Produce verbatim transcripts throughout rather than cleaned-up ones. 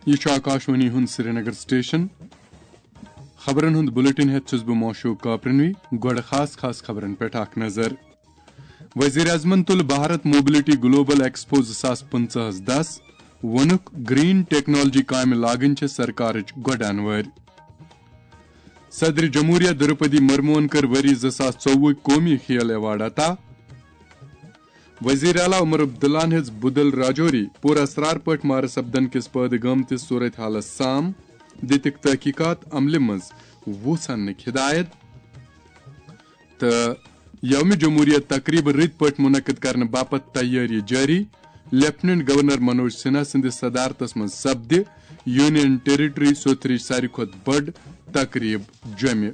یہ آکاشوانی ہند Srinagar station خبرن ہند بلٹن ہیت چھس بہ موشوق کاپرنوی گوڑ خاص خاص خبرن پہ اخ نظر وزیر اعظمن تل بھارت موبلٹی گلوبل ایکسپو زاس پنچہس دس ونک گرین ٹیکنالوجی کام لاگن چھ سرکارچ گوڈان ور صدر جمہوریہ دروپدی مرمون کر وری زاس ژوہ قومی کھیل ایوارڈ عطا وزیر اعلیٰ عمر عبداللہ ہز بدل راجوری پور اسرار پٹ مار سپدن کس پید گمتس صورت حالس سام دتک تحقیقات عملہ مز وہ ثنک ہدایت تو یوم جمہوریہ تقریب رت پٹ منعقد کرنے باپت تیاری جاری لیفٹننٹ گورنر منوج سنہا سندس صدارتس مز سپد یونین ٹیریٹری سوتھرچ ساروی کھت بڑ تقریب جمع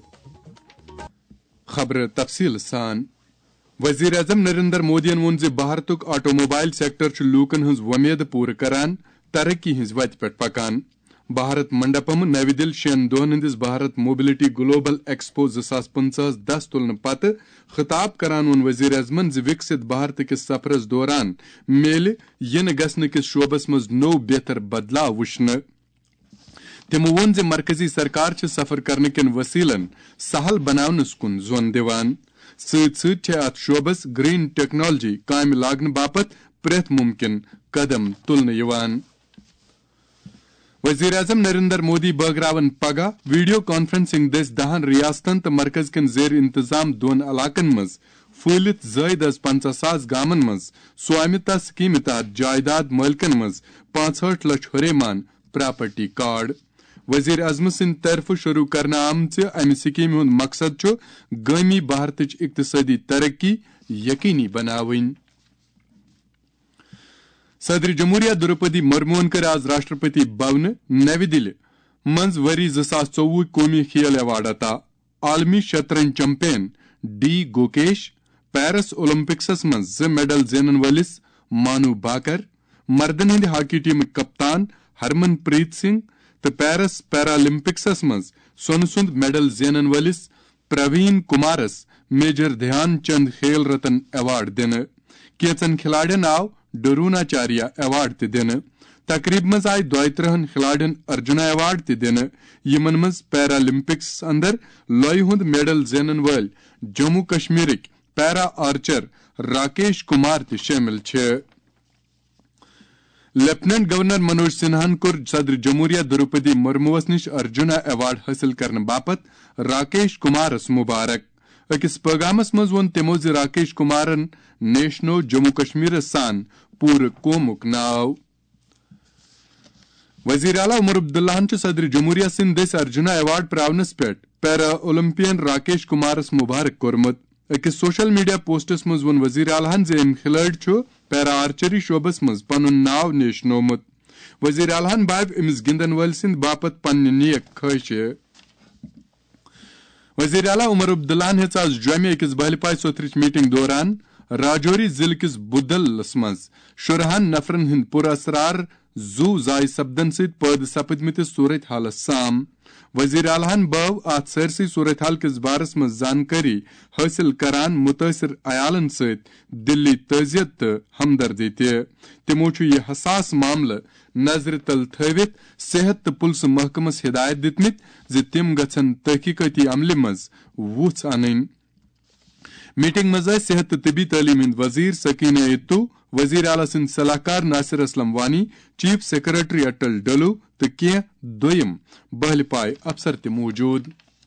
خبر تفصیل سان وزیر اعظم نریندر مودین وون زِ بھارتک آٹو موبائل سیکٹر چھ لوکن ہنز ومید پور کران ترقی ہنز وتہ پہ پکان بھارت منڈپم نو دل شین دہن ہندس بھارت موبلٹی گلوبل ایکسپو زاس پنچہس دس تلن پتہ خطاب کران وون وزیر اعظمن زِ وکست بھارت کس سفرس دوران میل ین گژھنہ کس شعبس مز نو بہتر بدلاو وچھنہ تمو وون زِ مرکزی سرکار چھ سفر کرنے کن وسیلن سہل بناونس کن زون دیوان ست ست ات شعبس گرین ٹیکنالوجی کام لاگن باپت پریت ممکن قدم تلن یوان وزیر اعظم نریندر مودی بٲگراون پگہ ویڈیو کانفرنسنگ دس دہن ریاستن تو مرکز کن زیر انتظام دون علاقن مز پھہلت زائد از پنچہ ساس گامن مز سوامتا سکیم تحت جائیداد مالکن مز پانچ ہٹھ لچھ ہریمان پراپرٹی کارڈ وزیر اعظم سند طرف شروع کرنے آمت امہ سکیم ہند مقصد چھ گامی بھارتچ اقتصادی ترقی یقینی بناون صدر جمہوریہ دروپدی مرمون کر آز راشٹرپتی بھون نو دل منز وری زاس ژوہ قومی کھیل ایوارڈ عطا عالمی شطرنج چمپین ڈی گوکیش پیرس اولمپکسس مز ز میڈل زینن ولس مانو باکر مردن ہند ہاکی ٹیم کپتان ہرمن پریت سنگھ تو پیرس پیرالمپکسس مز سون سند میڈل زینن ولس پروین کمارس میجر دھیان چند کھیل رتن ایوارڈ دن کیچن کھلاڑین آو ڈروناچاریہ ایوارڈ تہ دن تقریب مز آئی دۄیہِ ترہن کھلاڑین ارجنا ایوارڈ تہ دن یمن مز پیرالمپکس اندر لویہ ہند میڈل زینن ول جموں کشمیرک پیرا آرچر راکیش کمار تہ شامل چھ لیفٹننٹ گورنر منوج سنہاہن کور صدر جمہوریہ دروپدی مرموس نش ارجنا ایوارڈ حاصل کرنے باپت راکیش کمارس مبارک اکس پیغامس مز وون تمو زِ راکیش کمارن نیشنو جموں کشمیر سان پور قومک ناو وزیر اعلیٰ عمر عبداللہ صدر جمہوریہ سند دس ارجنا ایوارڈ پراونس پہ پیرا اولمپین راکیش کمارس مبارک کورمت اکس سوشل میڈیا پوسٹس مز وون وزیر اعلیٰ زِ ام کھلٲڑۍ چھُ پیرا آرچری شعبس مز پنن ناو نیشنومت وزیر اعلیٰ بایو امس گندن ول سند باپت پنہ نیک خواہشہ وزیر اعلیٰ عمر عبداللہ ہیژ آز جومہ اکس بہل پائے سوتھرچ میٹنگ دوران راجوری ضلع کس بدلس مز شرہن نفرن ہند پُر اسرار زو ضائع سپدن ست پید سپدمتس صورت حالس سام وزیر اعلیٰ بو ات سارسی صورت حال کس بارس مز زانکاری حاصل کران متاثر عیالن ست دلی تعزیت تو ہمدردی تہ تمو چھ یہ حساس معاملہ نظر تل تھوت صحت تو پلس محکمس ہدایت دتمت زِ تم گژھن تحقیقاتی عملہ مز وُژھ انٕنۍ میٹنگ مز آئی صحت تو طبی تعلیم ہند وزیر سکینہ اتو وزیر اعلیٰ سند صلاح کار ناصر اسلم وانی چیف سیکرٹری اٹل ڈلو تو کی دویم بہل پائے افسر تہ موجود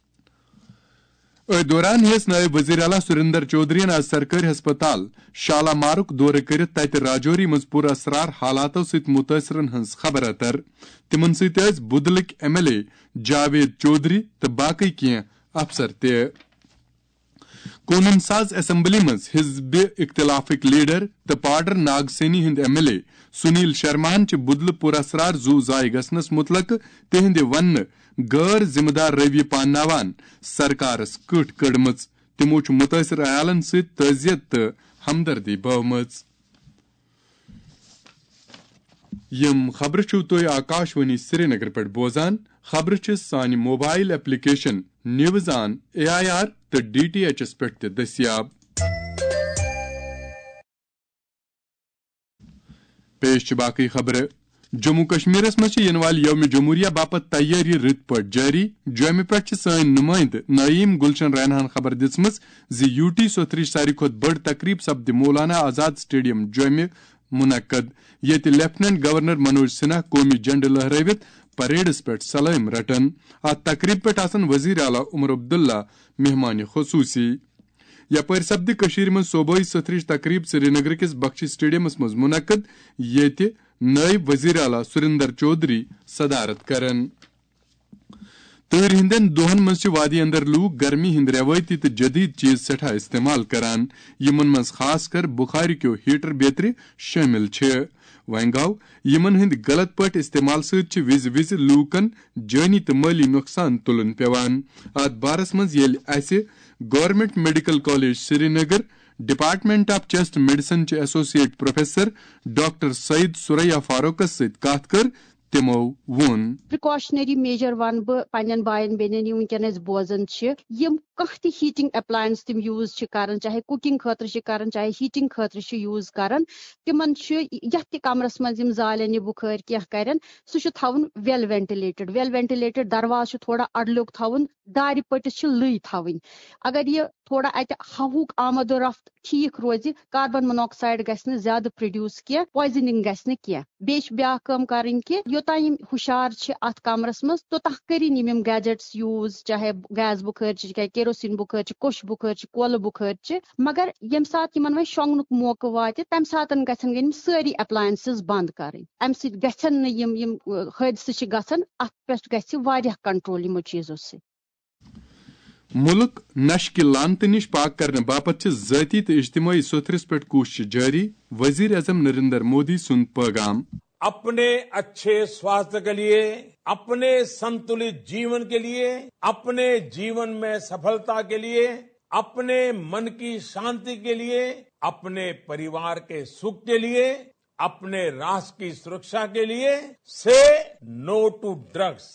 دوران یس نائب وزیر اعلیٰ سریندر چودھری آج سرکاری ہسپتال شالامارک دورہ کرت تتہ راجوری مز پور اسرار حالاتو ست متاثرن ہنز خبر اتر تمن ست بدلک M L A Javed Choudhary تو باقی کی افسر تہ قونون ساز اسمبلی مز حزب اختلافک لیڈر تو پاڈر ناگ سینی ہند ایم ایل اے سنیل شرماہن چھ بدل پور اسرار زو ضائع گژھنس متعلق تہند ون غیر ذمہ دار روی پانناوان سرکارس کٹ کڑمژ تمو چھ متاثر عیالن ست تعزیت تو ہمدردی بٲومٕژ یم خبر چھو تُہۍ آکاشوانی سری نگر پہ بوزان خبر چھ سانہ mobile application news on A I R تو ڈی ٹی ایچ ایس پہ تہ دستیاب پیش چھ باقی خبر جموں کشمیرس مز ین وال یوم جمہوریہ باپت تیاری رت پٹ جاری جومہ پہ سن نمائندہ نعیم گلشن ریناہن خبر دژمژ زِ یو ٹی سوتھرچ ساروی کھت بڑ تقریب سپد مولانا آزاد سٹیڈیم جومہ منعقد یت لیفٹنٹ گورنر منوج سنہا قومی جھنڈ لہرائیت پریڈس پہ سلام رٹن ات تقریب پہ آسن وزیر اعلی عمر عبداللہ مہمان خصوصی یپر سپد کشیر من صوبائی سترچ تقریب سری نگر کس بخشی سٹیڈیمس مز منعقد یت نائب وزیر اعلی سریندر چودھری صدارت کرن تۭر ہندین دہن مز وادی اندر لوگ گرمی ہند روایتی تو جدید چیز سٹھا استعمال کران یمن مز خاص کر بخار کیو ہیٹر بیتر شامل چھ وہیں گو یمن ہند غلط پٹ استعمال ست وز وز لوکن جانی تو مالی نقصان تلن پیوان ات بارس مز یل اسہ government medical college Srinagar department of chest medicine چہ associate professor doctor Saeed Suraya فاروقس ست کت کر تمو وون پریکاشنری میجر ون بہ پنن بائن بینن ونکس بوزان یم کانٛہہ تہ ہیٹنگ اپلائنس تم یوز کران چاہے کوکنگ خاطر کران چاہے ہیٹنگ خاطر یوز کران تمن یتھ تہ کمرس مز یم زالن یہ بخار کی کرن سہ تھاون ویل وینٹلیٹڈ ویل وینٹلیٹڈ درواز تھوڑا اڈلیک تھاون دارِ پٹس لٔے تھاون اگر یہ تھوڑا اتہ ہوہُک آمد و رفت ٹھیک روزِ کاربن موناکسائڈ گژھِ زیادہ پروڈیوس کی پوائزننگ گژھِ نہ کی بیٚیہِ چھِ بیاکھ کٲم کرٕنۍ کہ یوتام یم ہُشار چھ ات کمرس مز توتاہ کرن یم گیجٹس یوز چاہے گیس بخار چاہے کیروسین بخار کوش بخار کولہ بخار مگر یم سات یمن وۄنۍ شونگنُک موقع واتہِ تمہ ساتن گژھن یم سٲری اپلائنسز بند کرٕنۍ امہ سۭتۍ گژھن نہٕ یم یم حٲدثہٕ چھِ گژھان ات پٮ۪ٹھ گژھِ واریاہ کنٹرول یمو چیزو سۭتۍ ملک نشہ کہ لانت نش پاک کرنے باپت ذاتی تو اجتماعی ستھرس پہ کوشش جاری وزیر اعظم نریندر مودی سن پیغام اپنے اچھے سواستھ کے لیے اپنے سنتلت جیون کے لیے اپنے جیون میں سفلتا کے لیے اپنے من کی شانتی کے لیے اپنے پریوار کے سکھ کے لیے اپنے راشٹر کی سرکشا کے لیے سے نو ٹو ڈرگس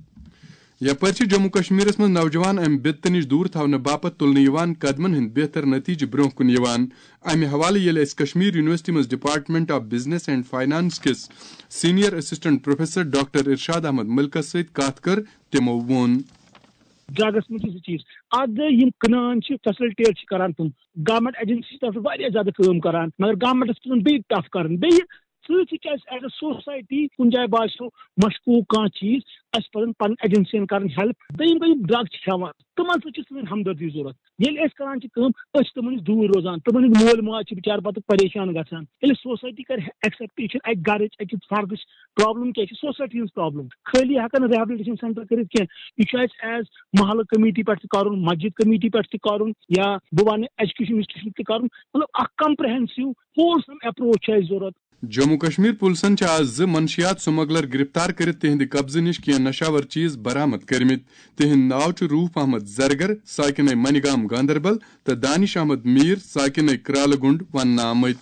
یپر جموں کشمیرس مز نوجوان ام بت نش دور تھونہ باپت تلنہ قدمن ہند بہتر نتیجہ برہ کن امہ حوالہ یل اس کشمیر یونیورسٹی مز department of business and finance کس senior assistant professor doctor Irshad Ahmad ملکس ست کت کر تمو وون ڈرگس مجھے سہ چیز اد یم کنان فیسلٹیٹ کران تم گورمنٹ ایجنسی طرف واریاہ زیادہ کام کران مگر گورمنٹس پزن بیٚیہِ ٹف کرن بیٚیہِ سۭتۍ سۭتۍ ایز اے سوسائٹی کن جائے باسو مشکوک کانٛہہ چیز اس پزن پن ایجنسین کرن ہیلپ دیم گئی ڈرگ کھیوان تمن سۭتۍ چھِ ہمدردی ضرورت ییٚلہِ أسۍ کران چھِ کٲم أسۍ چھِ تمن نش دوٗر روزان تمن ہٕنٛدۍ مول ماج چھِ بچار پتہٕ پریشان گژھان ییٚلہِ سوسائٹی کرِ ایکسپٹ یہ چھِ اکہِ گرٕچ أکِس فردٕچ پرابلم کیٛاہ چھِ سوسائٹی ہٕنٛز پرابلم خٲلی ہٮ۪کن ریہبلٹیشن سینٹر کٔرِتھ کینٛہہ یہ چھُ اسہِ ایز محلہٕ کمیٹی پٮ۪ٹھ تہِ کرُن مسجد کمیٹی پٮ۪ٹھ تہِ کرُن یا بہٕ ونہٕ ایجوکیشن انسٹیٹیوشن تہِ کرُن مطلب اکھ کمپرہینسو ہول اپروچ چھُ اسہِ ضرورت جموں کشمیر پولیسن آز ز منشیات سمگلر گرفتار کرت تہند قبضہ نش کی نشاور چیز برآمد کرمت تہند ناو چھ روف احمد زرگر ساکن منگام گاندربل تو دانش احمد میر ساکن کرالہ گنڈ ون آمت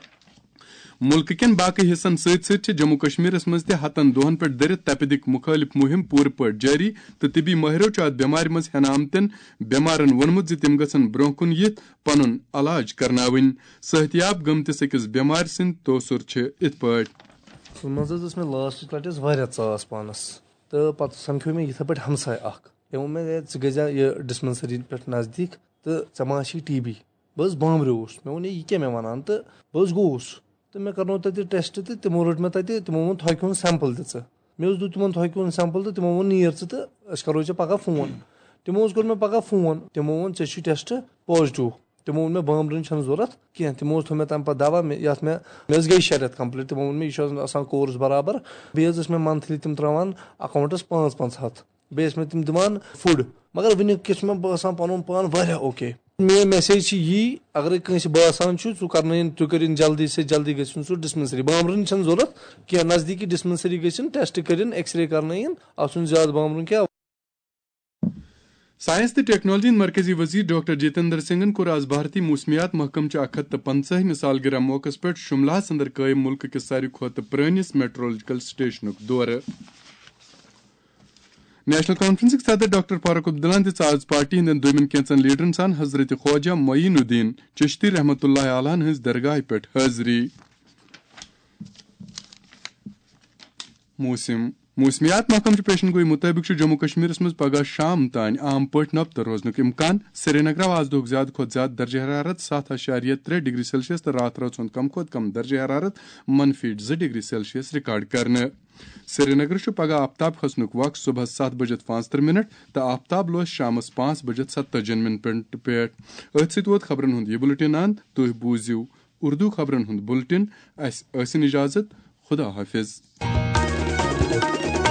ملک کن باقی حصن ست ست جموں کشمیرس مز تہ ہتن دہن پہ درت تپدک مخالف مہم پور پہ جاری تو طبی ماہرو ات بمار مز ہین آمتن بمارن وونمت ز تم گھن برہ کن یت پن علاج کرناون صحتیاب گمتس اکس بمار سند توثر ات پہ مز مے لاسٹ لٹہ واریاہ ژاس پانس تو پتہ سمکھو مے یتھے پٲٹھۍ ہمساے اکھ تمو مے ژٕ گٔژھزِ یہ ڈسپنسری پٮ۪ٹھ نزدیٖک تہٕ ژےٚ ما چھی ٹی بی بہٕ حظ بامبریوس مےٚ ووٚن یہِ کیٛاہ مےٚ ونان تہٕ بہٕ حظ گوٚوُس تہٕ مےٚ کرنو تتہِ ٹیسٹ تہٕ تِمو رٔٹ مےٚ تتہِ تِمو ووٚن تھوکہِ ہُنٛد سیمپل دِ ژٕ مےٚ حظ دیُت تِمن تھوکہِ ہُنٛد سیمپل تہٕ تِمو ووٚن نیر ژٕ تہٕ أسۍ کرو ژےٚ پگاہ فون تِمو حظ کوٚر مےٚ پگاہ فون تِمو ووٚن ژےٚ چھُے ٹیسٹ پازٹِو تِمو ووٚن مےٚ بامبرٕنۍ چھنہٕ ضوٚرتھ کینٛہہ تِمو حظ تھوٚو مےٚ تمہِ پتہٕ دوا یتھ مےٚ مےٚ حظ گٔے شےٚ رٮ۪تھ کمپلیٖٹ تِمو ووٚن مےٚ یہِ چھُ آسان کورس برابر بیٚیہِ حظ ٲسۍ مےٚ منتھلی تِم تراوان اکاونٹس پانٛژھ پانٛژھ ہتھ بیٚیہِ ٲسۍ مےٚ تِم دِوان فُڈ مگر وٕنیُک چھُ مےٚ باسان پنُن پان واریاہ اوکے میٲنۍ میسیج چھِ یی اگرے کٲنٛسہِ باسان چھُ ژٕ کرنٲیِن تُہۍ کٔرِن جلدی سے جلدی گژھُن سُہ ڈسپنسری بامبرٕنۍ چھنہٕ ضوٚرتھ کینٛہہ نزدیٖکی ڈسپنسری گژھِنۍ ٹیسٹ کٔرِنۍ ایکس رے کرنٲیِن اتھ چھُنہٕ زیادٕ بامبرُن کینٛہہ سائنس تو ٹیکنالوجی مرکزی وزیر ڈاکٹر جتیندر سنگھن کور آز بھارتی موسمیات محکم چہ اک ہتھ پنچہمہ سالگرہ موقع پہ شملہ اندر قائم ملک کس ساروی کھوتہ پرانس میٹرولوجیکل سٹیشنک دورہ نیشنل کانفرنسک صدر ڈاکٹر فاروق عبداللہ دِژ آز پارٹی ہندین دویمن کینژن لیڈرن سان حضرت خواجہ معین الدین چشتی رحمۃ اللہ علیہ ہنز درگاہ پہ حاضری موسم موسمیات محکمہ پیشن گوئی مطابق جموں کشمیر مز پگہ شام تان عام پٲٹھۍ نبتہ روزنُک امکان سرینگر آز دۄہُک زیادٕ کھۄتہٕ زیادٕ درجہ حرارت ستھ اشاریہ ترٛےٚ ڈگری سیلسیس تہٕ راتھ رٲژ ہُنٛد کم کھۄتہٕ کم درجہ حرارت منفی زٕ ڈگری سیلسیس رِکارڈ کرنہٕ سرینگر چھُ پگہ آفتاب کھسنُک وق صبحس ستھ بجت پانٛژتٕرٛہ منٹ تہٕ آفتاب لوس شامس پانٛژھ بجت ستتٲجی منٹ پٮ۪ٹھ أتھۍ سۭتۍ ووت خبرن ہُنٛد یہِ بُلٹن اند تُہۍ بوٗزِو اردو خبرن ہُنٛد بُلٹن اَسہِ ٲسِن اجازت خدا حافظ